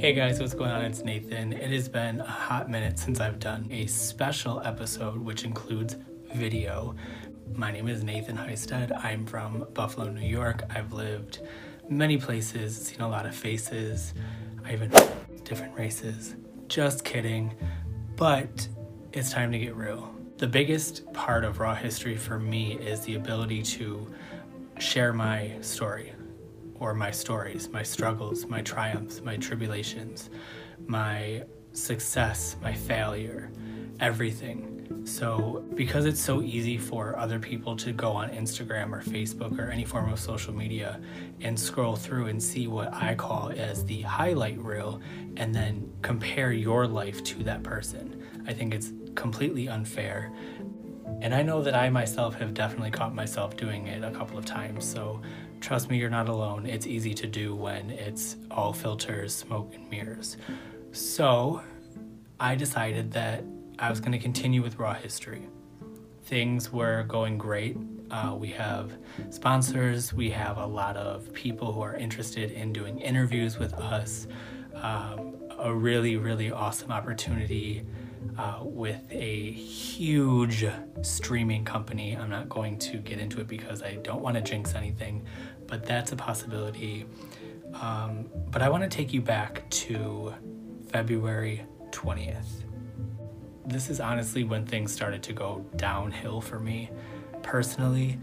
Hey guys, what's going on? It's Nathan. It has been a hot minute since I've done a special episode which includes video. My name is Nathan Heisted. I'm from Buffalo, New York. I've lived many places, seen a lot of faces. I even different races. Just kidding. But it's time to get real. The biggest part of Raw History for me is the ability to share my story, or my stories, my struggles, my triumphs, my tribulations, my success, my failure, everything. So because it's so easy for other people to go on Instagram or Facebook or any form of social media and scroll through and see what I call as the highlight reel and then compare your life to that person, I think it's completely unfair. And I know that I myself have definitely caught myself doing it a couple of times, so trust me, you're not alone. It's easy to do when it's all filters, smoke, and mirrors. So I decided that I was going to continue with Raw History. Things were going great. We have sponsors. We have a lot of people who are interested in doing interviews with us. A really, really awesome opportunity with a huge streaming company. I'm not going to get into it because I don't want to jinx anything, but that's a possibility. But I want to take you back to February 20th. This is honestly when things started to go downhill for me personally.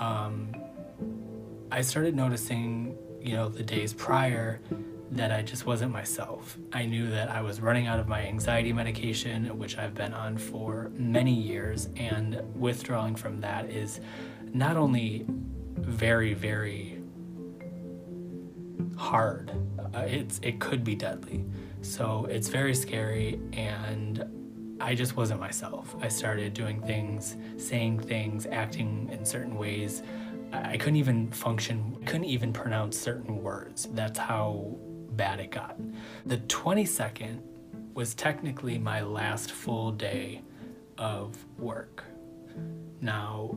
I started noticing, the days prior that I just wasn't myself. I knew that I was running out of my anxiety medication, which I've been on for many years, and withdrawing from that is not only very, very hard, it could be deadly. So it's very scary, and I just wasn't myself. I started doing things, saying things, acting in certain ways. I couldn't even function, couldn't even pronounce certain words. That's how bad it got. The 22nd was technically my last full day of work. Now,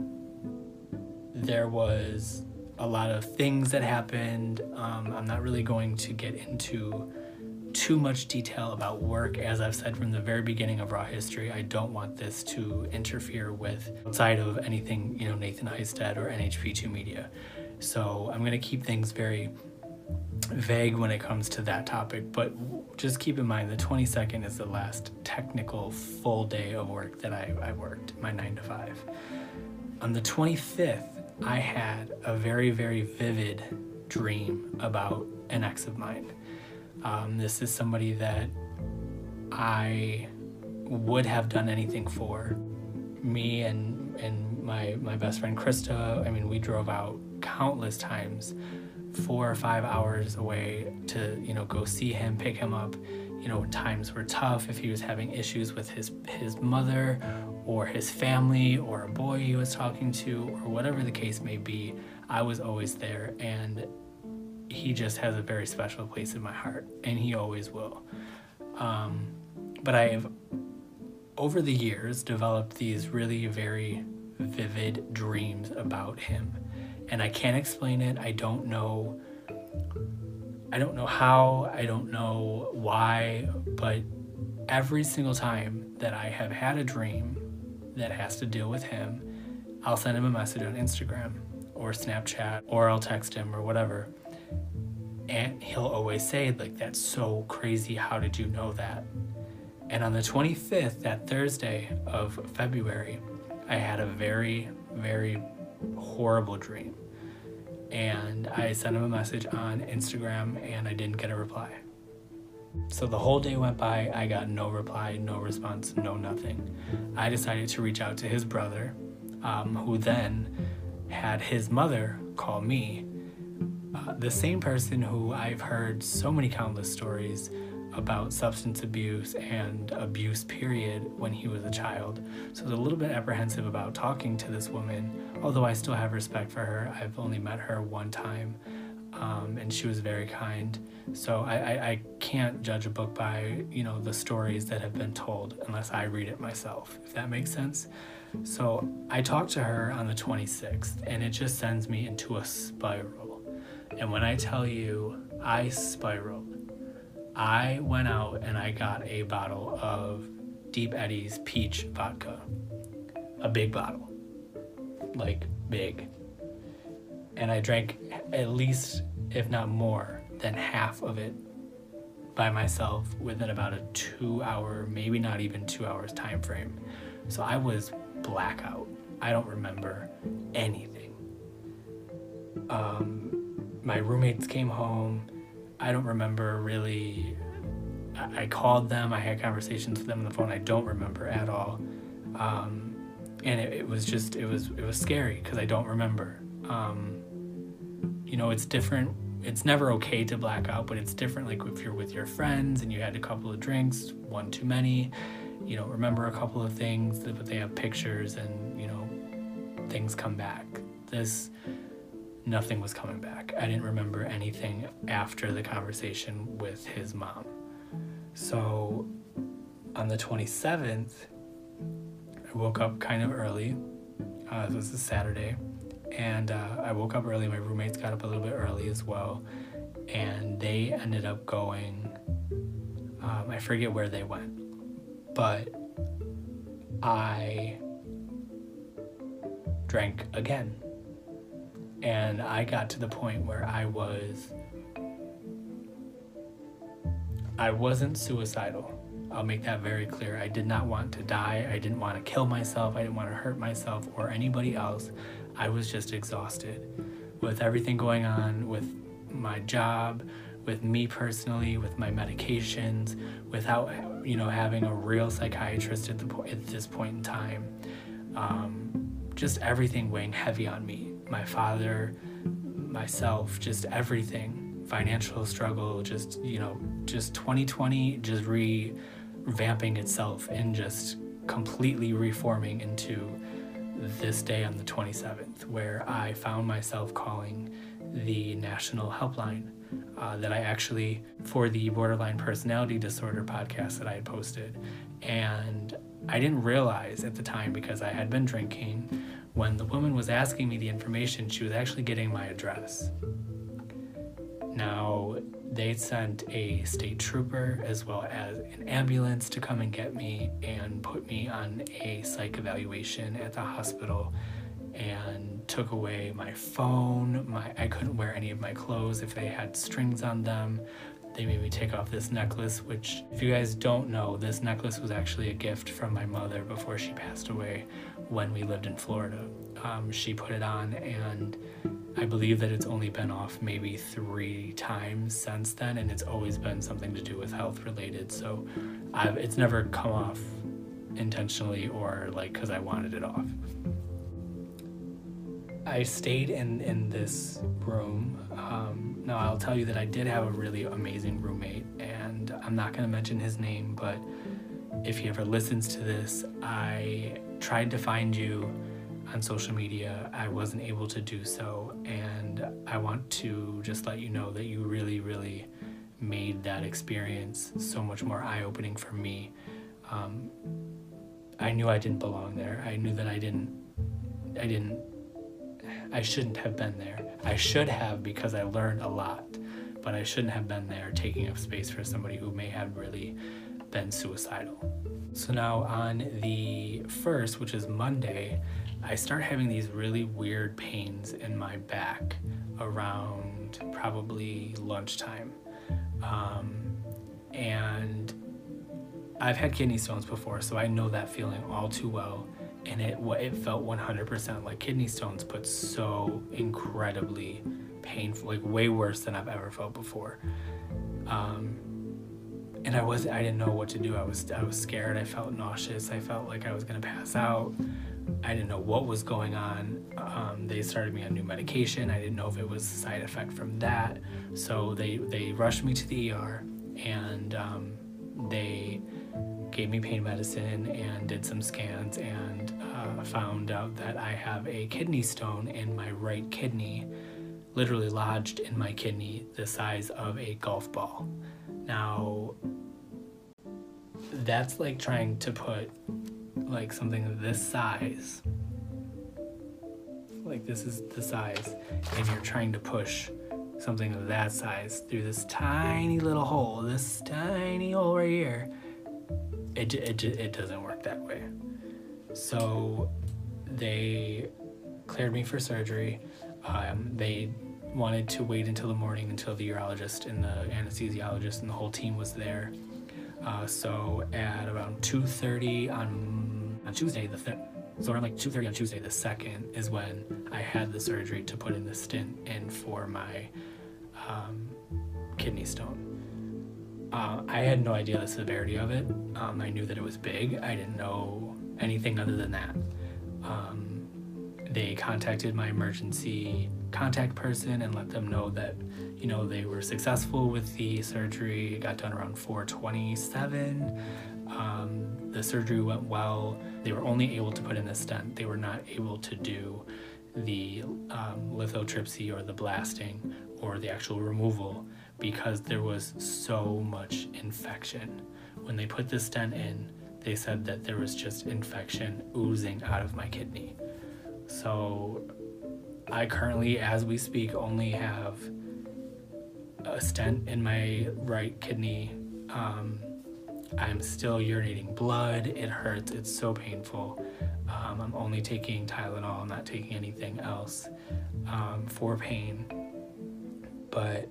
there was a lot of things that happened. I'm not really going to get into too much detail about work. As I've said from the very beginning of Raw History, I don't want this to interfere with outside of anything, Nathan Heisted or NHP2 Media. So I'm going to keep things very vague when it comes to that topic, but just keep in mind the 22nd is the last technical full day of work that I worked, my 9 to 5. On the 25th, I had a very, very vivid dream about an ex of mine. This is somebody that I would have done anything for. Me and my best friend Krista, we drove out countless times, 4 or 5 hours away to, go see him, pick him up, when times were tough, if he was having issues with his mother or his family or a boy he was talking to or whatever the case may be, I was always there, and he just has a very special place in my heart, and he always will. But I have, over the years, developed these really very vivid dreams about him. And I can't explain it. I don't know how, I don't know why, but every single time that I have had a dream that has to deal with him, I'll send him a message on Instagram or Snapchat, or I'll text him or whatever. And he'll always say, that's so crazy. How did you know that? And on the 25th, that Thursday of February, I had a very, very horrible dream, and I sent him a message on Instagram and I didn't get a reply. So the whole day went by, I got no reply, no response, no nothing. I decided to reach out to his brother, who then had his mother call me, the same person who I've heard so many countless stories about substance abuse and abuse period when he was a child. So I was a little bit apprehensive about talking to this woman, although I still have respect for her. I've only met her one time, and she was very kind. So I can't judge a book by, the stories that have been told unless I read it myself, if that makes sense. So I talked to her on the 26th, and it just sends me into a spiral. And when I tell you I spiraled, I went out and I got a bottle of Deep Eddy's peach vodka. A big bottle. Like, big. And I drank at least, if not more, than half of it by myself within about a 2 hour, maybe not even 2 hours time frame. So I was blackout. I don't remember anything. My roommates came home. I don't remember really. I called them. I had conversations with them on the phone. I don't remember at all. And it was scary because I don't remember. It's different. It's never okay to black out, but it's different. Like if you're with your friends and you had a couple of drinks, one too many, you don't remember a couple of things, but they have pictures and, things come back. Nothing was coming back. I didn't remember anything after the conversation with his mom. So on the 27th, I woke up kind of early. This was a Saturday. And I woke up early. My roommates got up a little bit early as well. And they ended up going, I forget where they went. But I drank again. And I got to the point where I wasn't suicidal. I'll make that very clear. I did not want to die. I didn't want to kill myself. I didn't want to hurt myself or anybody else. I was just exhausted with everything going on, with my job, with me personally, with my medications, without, having a real psychiatrist at this point in time. Just everything weighing heavy on me. My father, myself, just everything. Financial struggle, just 2020 just revamping itself and just completely reforming into this day on the 27th, where I found myself calling the national helpline that I actually, for the borderline personality disorder podcast that I had posted. And I didn't realize at the time, because I had been drinking, when the woman was asking me the information, she was actually getting my address. Now, they sent a state trooper as well as an ambulance to come and get me and put me on a psych evaluation at the hospital, and took away my phone. I couldn't wear any of my clothes if they had strings on them. They made me take off this necklace, which, if you guys don't know, this necklace was actually a gift from my mother before she passed away when we lived in Florida. She put it on, and I believe that it's only been off maybe 3 times since then, and it's always been something to do with health related. So it's never come off intentionally or because I wanted it off. I stayed in this room. Now, I'll tell you that I did have a really amazing roommate, and I'm not going to mention his name, but if he ever listens to this, I tried to find you on social media. I wasn't able to do so, and I want to just let you know that you really, really made that experience so much more eye-opening for me. I knew I didn't belong there. I knew that I shouldn't have been there. I should have, because I learned a lot, but I shouldn't have been there taking up space for somebody who may have really been suicidal. So now on the 1st, which is Monday, I start having these really weird pains in my back around probably lunchtime. And I've had kidney stones before, so I know that feeling all too well. And it felt 100% like kidney stones, but so incredibly painful, way worse than I've ever felt before. And I didn't know what to do. I was scared. I felt nauseous. I felt like I was gonna pass out. I didn't know what was going on. They started me on new medication. I didn't know if it was a side effect from that. So they rushed me to the ER, and they gave me pain medicine and did some scans, and found out that I have a kidney stone in my right kidney, literally lodged in my kidney, the size of a golf ball. Now, that's like trying to put something this size, this is the size, and you're trying to push something of that size through this tiny little hole, this tiny hole right here, it doesn't work that way. So they cleared me for surgery. They wanted to wait until the morning until the urologist and the anesthesiologist and the whole team was there. So at around 2:30 on Tuesday, so around like 2:30 on Tuesday, the 2nd, is when I had the surgery to put in the stent in for my kidney stone. I had no idea the severity of it. I knew that it was big. I didn't know anything other than that. They contacted my emergency contact person and let them know that, they were successful with the surgery. It got done around 4:27. The surgery went well. They were only able to put in the stent. They were not able to do the lithotripsy or the blasting or the actual removal because there was so much infection. When they put the stent in, they said that there was just infection oozing out of my kidney. So I currently, as we speak, only have a stent in my right kidney. I'm still urinating blood. It hurts. It's so painful. I'm only taking Tylenol. I'm not taking anything else for pain. But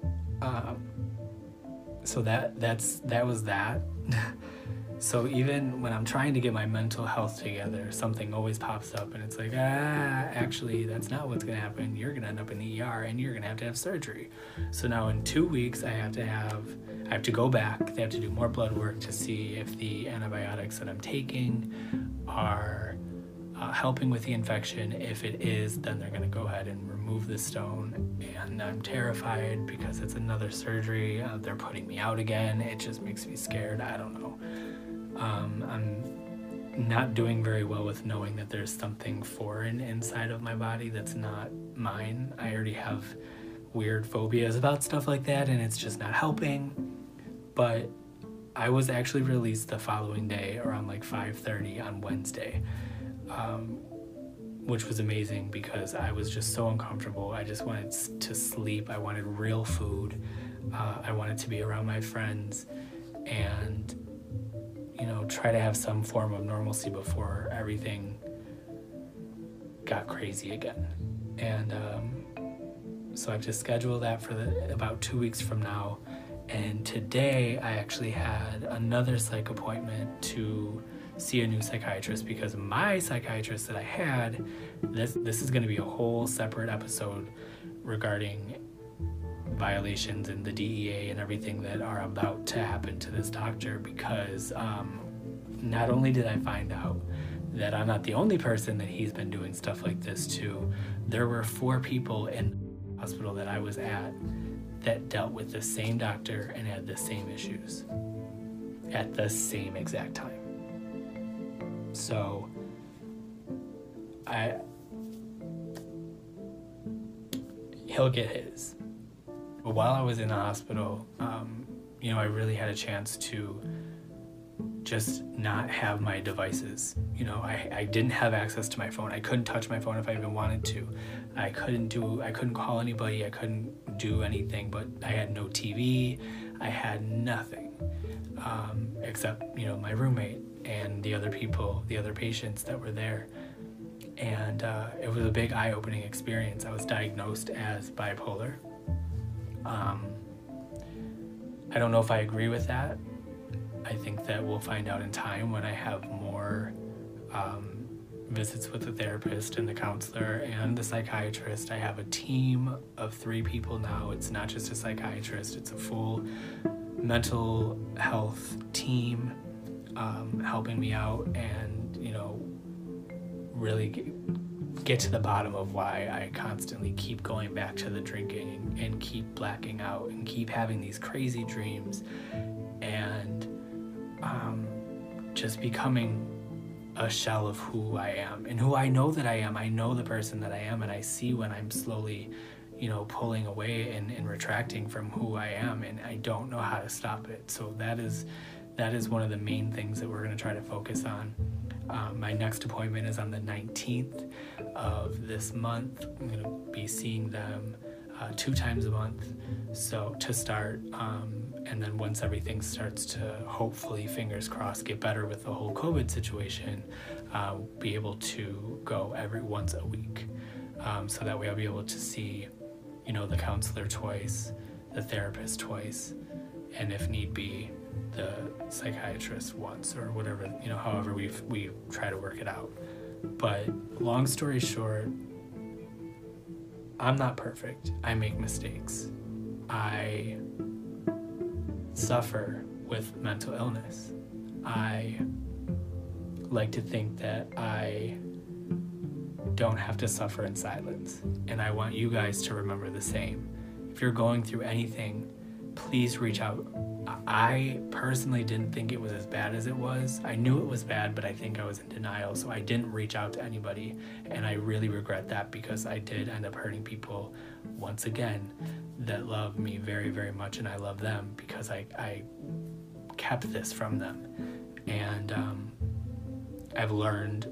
so that was that. So even when I'm trying to get my mental health together, something always pops up and it's like, actually, that's not what's going to happen. You're going to end up in the ER and you're going to have surgery. So now in 2 weeks, I have to go back. They have to do more blood work to see if the antibiotics that I'm taking are helping with the infection. If it is, then they're going to go ahead and remove the stone. And I'm terrified because it's another surgery. They're putting me out again. It just makes me scared. I don't know. I'm not doing very well with knowing that there's something foreign inside of my body that's not mine. I already have weird phobias about stuff like that, and it's just not helping. But I was actually released the following day around like 5:30 on Wednesday, which was amazing because I was just so uncomfortable. I just wanted to sleep. I wanted real food. I wanted to be around my friends and try to have some form of normalcy before everything got crazy again. And so I've just scheduled that for about 2 weeks from now. And today I actually had another psych appointment to see a new psychiatrist because my psychiatrist that I had, this is going to be a whole separate episode regarding violations in the DEA and everything that are about to happen to this doctor, because not only did I find out that I'm not the only person that he's been doing stuff like this to, there were 4 people in the hospital that I was at that dealt with the same doctor and had the same issues at the same exact time. So he'll get his. But while I was in the hospital, I really had a chance to just not have my devices. I didn't have access to my phone. I couldn't touch my phone if I even wanted to. I couldn't call anybody. I couldn't do anything, but I had no TV. I had nothing except, my roommate and the other people, the other patients that were there. And it was a big eye-opening experience. I was diagnosed as bipolar. I don't know if I agree with that. I think that we'll find out in time when I have more visits with the therapist and the counselor and the psychiatrist. I have a team of 3 people now. It's not just a psychiatrist, it's a full mental health team helping me out and, really get to the bottom of why I constantly keep going back to the drinking and keep blacking out and keep having these crazy dreams and just becoming a shell of who I am and who I know that I am. I know the person that I am, and I see when I'm slowly, pulling away and retracting from who I am, and I don't know how to stop it. So that is one of the main things that we're going to try to focus on. My next appointment is on the 19th of this month. I'm going to be seeing them 2 times a month. So to start, and then once everything starts to hopefully, fingers crossed, get better with the whole COVID situation, be able to go every once a week. So that way I'll be able to see, the counselor twice, the therapist twice, and if need be, the psychiatrist once, or whatever, however we try to work it out. But long story short, I'm not perfect. I make mistakes. I suffer with mental illness. I like to think that I don't have to suffer in silence, and I want you guys to remember the same. If you're going through anything, please reach out. I personally didn't think it was as bad as it was. I knew it was bad, but I think I was in denial, so I didn't reach out to anybody, and I really regret that, because I did end up hurting people, once again, that love me very, very much, and I love them because I kept this from them. And I've learned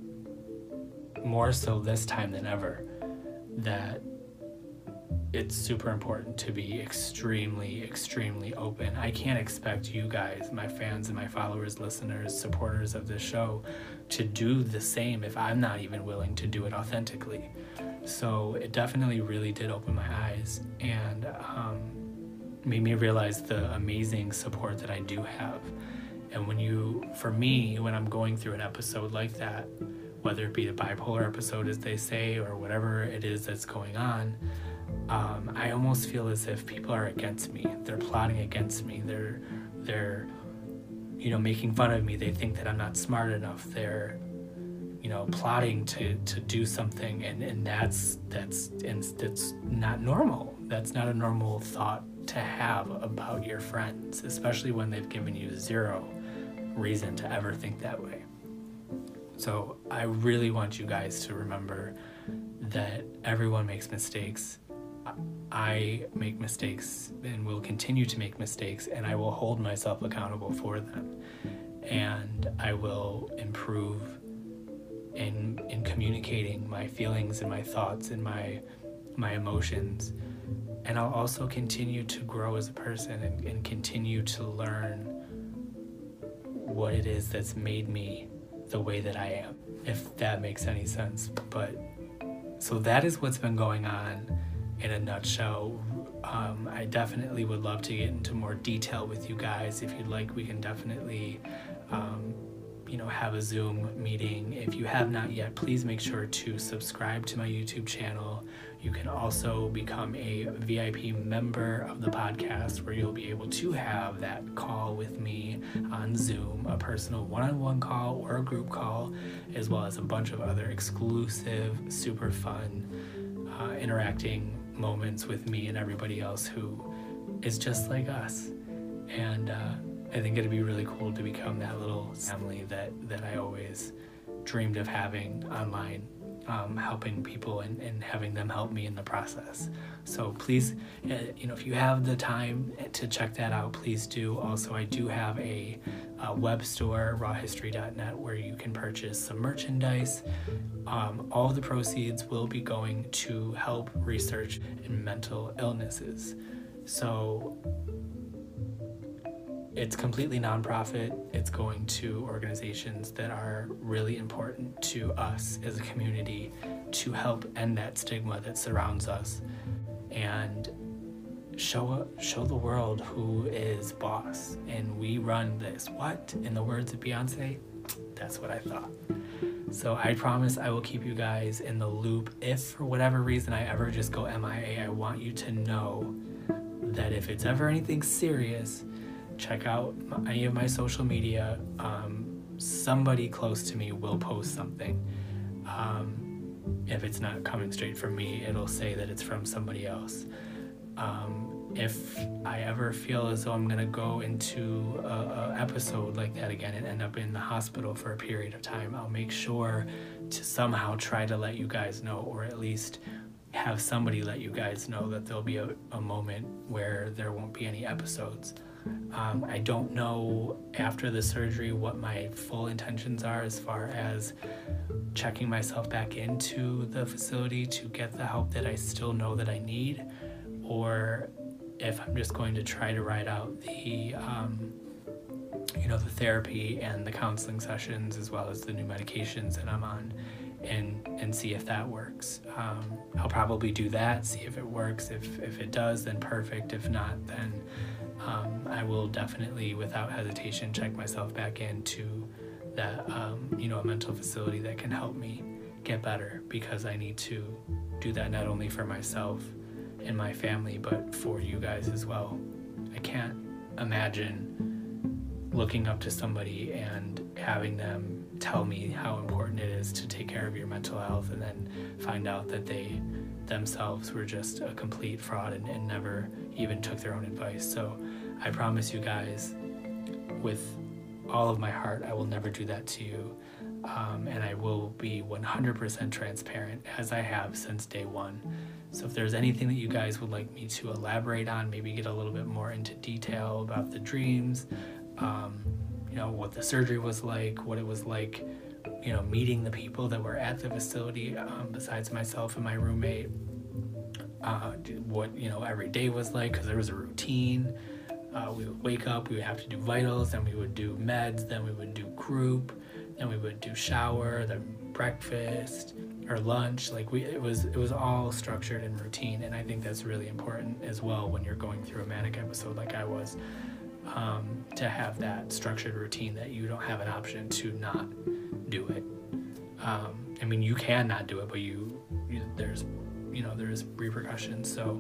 more so this time than ever that it's super important to be extremely, extremely open. I can't expect you guys, my fans and my followers, listeners, supporters of this show, to do the same if I'm not even willing to do it authentically. So it definitely really did open my eyes, and made me realize the amazing support that I do have. And for me, when I'm going through an episode like that, whether it be the bipolar episode, as they say, or whatever it is that's going on, I almost feel as if people are against me. They're plotting against me. They're making fun of me. They think that I'm not smart enough. They're plotting to do something, and that's not normal. That's not a normal thought to have about your friends, especially when they've given you zero reason to ever think that way. So I really want you guys to remember that everyone makes mistakes. I make mistakes and will continue to make mistakes, and I will hold myself accountable for them. And I will improve in communicating my feelings and my thoughts and my emotions. And I'll also continue to grow as a person and continue to learn what it is that's made me the way that I am, if that makes any sense. But so that is what's been going on in a nutshell. I definitely would love to get into more detail with you guys. If you'd like, we can definitely have a Zoom meeting. If you have not yet, please make sure to subscribe to my YouTube channel. You can also become a VIP member of the podcast, where you'll be able to have that call with me on Zoom, a personal one-on-one call or a group call, as well as a bunch of other exclusive, super fun, interacting moments with me and everybody else who is just like us. And I think it'd be really cool to become that little family that I always dreamed of having online, helping people and having them help me in the process. So please, if you have the time to check that out, please do. Also, I do have a web store, rawhistory.net, where you can purchase some merchandise. All of the proceeds will be going to help research in mental illnesses. So it's completely nonprofit. It's going to organizations that are really important to us as a community to help end that stigma that surrounds us and show the world who is boss. And we run this. What? In the words of Beyonce? That's what I thought. So I promise I will keep you guys in the loop. If for whatever reason I ever just go MIA, I want you to know that if it's ever anything serious, check out any of my social media. Somebody close to me will post something. If it's not coming straight from me, it'll say that it's from somebody else. If I ever feel as though I'm gonna go into a episode like that again and end up in the hospital for a period of time, I'll make sure to somehow try to let you guys know, or at least have somebody let you guys know that there'll be a moment where there won't be any episodes. I don't know after the surgery what my full intentions are as far as checking myself back into the facility to get the help that I still know that I need. or if I'm just going to try to ride out the the therapy and the counseling sessions, as well as the new medications that I'm on, and see if that works. I'll probably do that, see if it works. If it does, then perfect. If not, then I will definitely, without hesitation, check myself back into that a mental facility that can help me get better, because I need to do that not only for myself and my family, but for you guys as well. I can't imagine looking up to somebody and having them tell me how important it is to take care of your mental health, and then find out that they themselves were just a complete fraud and never even took their own advice. So I promise you guys, with all of my heart, I will never do that to you, and I will be 100% transparent, as I have since day one. So if there's anything that you guys would like me to elaborate on, maybe get a little bit more into detail about the dreams, what the surgery was like, what it was like, meeting the people that were at the facility, besides myself and my roommate, what, every day was like, because there was a routine. We would wake up, we would have to do vitals, then we would do meds, then we would do group, then we would do shower, then breakfast or lunch. It was all structured and routine, and I think that's really important as well when you're going through a manic episode like I was, to have that structured routine, that you don't have an option to not do it. You can not do it, but there's repercussions. So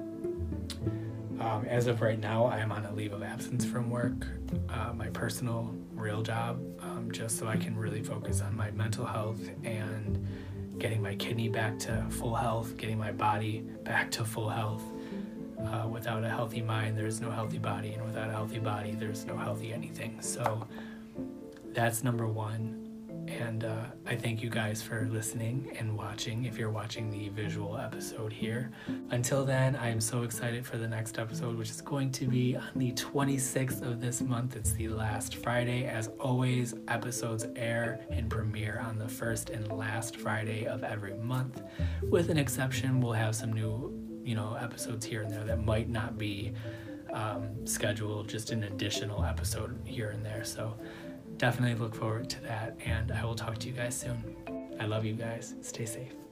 as of right now, I am on a leave of absence from work, my personal real job, just so I can really focus on my mental health and getting my kidney back to full health, getting my body back to full health. Without a healthy mind, there's no healthy body, and without a healthy body, there's no healthy anything. So that's number one. And I thank you guys for listening and watching, if you're watching the visual episode here. Until then, I am so excited for the next episode, which is going to be on the 26th of this month. It's the last Friday. As always, episodes air and premiere on the first and last Friday of every month. With an exception, we'll have some new episodes here and there that might not be scheduled, just an additional episode here and there. So definitely look forward to that, and I will talk to you guys soon. I love you guys. Stay safe.